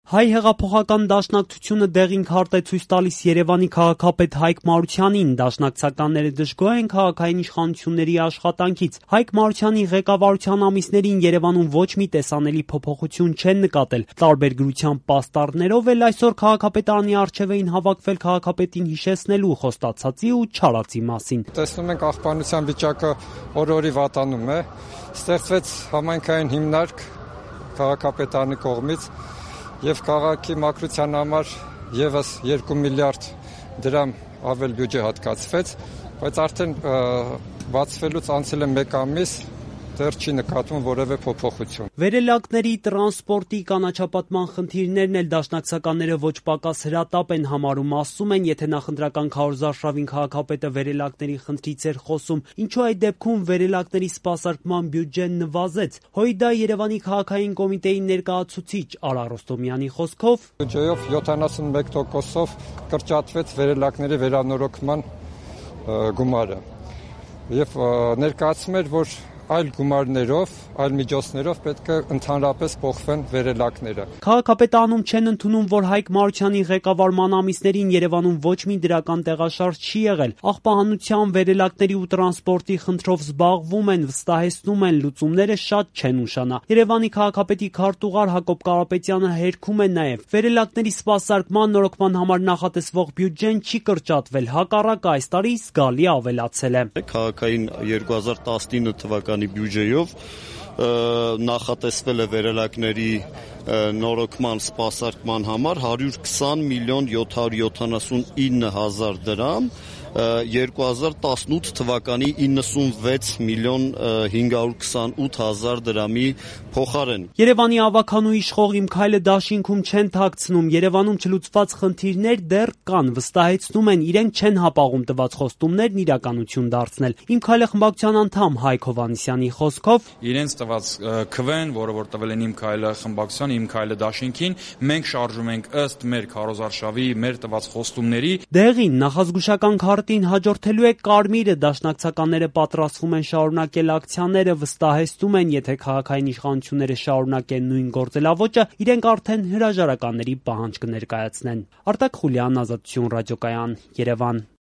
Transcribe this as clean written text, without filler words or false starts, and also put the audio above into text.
Հայ հեղափոխական դաշնակցությունը դեղին քարտ է ցույց տալիս Երևանի քաղաքապետ Հայկ Մարությանին։ Դաշնակցականները դժգոհ են քաղաքային իշխանությունների աշխատանքից։ Հայկ Մարությանի ղեկավարության ամիսներին Երևանում ոչ մի տեսանելի փոփոխություն չեն նկատել։ Տարբեր գրության պաստառներով էլ այսօր քաղաքապետարանի առջև էին հավաքվել քաղաքապետին հիշեցնելու խոստացածի ու չարածի մասին։ Տեսնում ենք աղբանության վիճակը օր-օրի վատանում է։ Ստեղծվեց համայնքային հիմնարկ քաղաքապետարանի կողմից եւ քաղաքի մաքրության համար եւս 2 միլիարդ դրամ ավել բյուջե հատկացվեց, բայց արդեն բացվելուց անցել է 1 ամիս, դեռ չի նկատվում որևէ փոփոխություն։ Վերելակների, տրանսպորտի, կանաչապատման խնդիրներն էլ դաշնակցականները ոչ պակաս հրատապ են համարում, ասում են, եթե նախընտրական քարոզարշավին քաղաքապետը վերելակների խնդրից էր խոսում, ինչու այդ դեպքում վերելակների սպասարկման բյուջեն նվազեց։ Հույդա Երևանի քաղաքային կոմիտեի ներկայացուցիչ Արա Ռոստոմյանի խոսքով բյուջեով 71%-ով կրճատվեց վերելակների վերանորոգման գումարը եւ ներկայացում էր, որ այլ գումարներով, այլ միջոցներով պետք է ընդհանրապես փոխվեն վերելակները։ Քաղաքապետարանում չեն ընդունում, որ Հայկ Մարությանի ղեկավարման ամիսներին Երևանում ոչ մի դրական տեղաշարժ չի եղել։ Աղբահանության, վերելակների ու տրանսպորտի խնդրով զբաղվում են, վստահեցնում են, լուծումները շատ չեն ուշանա։ Երևանի քաղաքապետի քարտուղար Հակոբ Կարապետյանը հերքում է նաև։ Վերելակների սպասարկման նորոգման համար նախատեսվող բյուջեն չի կրճատվել, հակառակը այս տարի զգալի ավելացել է։ Քաղաքային 2019 թվականի բյուջեով նախատեսվել է վերելակների նորոգման սպասարկման համար 120 միլիոն 779 հազար դրամ, 2018 թվականի 96 միլիոն 528 հազար դրամի փոխարեն։ Երևանի ավագանու իշխող Իմ քայլը դաշինքում չեն թաքցնում, Երևանում չլուծված խնդիրներ դեռ կան, վստահեցնում են, իրենք չեն հապաղում տված խոստումներն իրականություն դարձնել։ Իմ քայլը խմբակցության անդամ Հայկ Հովհաննիսյանի խոսքով իրենց տված քվեն, որը որ տվել են Իմ քայլը խմբակցության, Իմ քայլը դաշինքին, մենք շարժում ենք ըստ մեր քարոզարշավի, մեր տված խոստումների։ Դեղին նախազգուշական քարտին հաջորդելու է կարմիրը, դաշնակցականները պատրաստվում են շարունակել ակցիաները, վստահեցնում են, եթե քաղաքային իշխանությունները շարունակեն նույն գործելավոճը, իրենք արդեն հրաժարականների պահանջ կներկայացնեն։ Արտակ Խուլյան, Ազատություն ռադիոկայան, Երևան։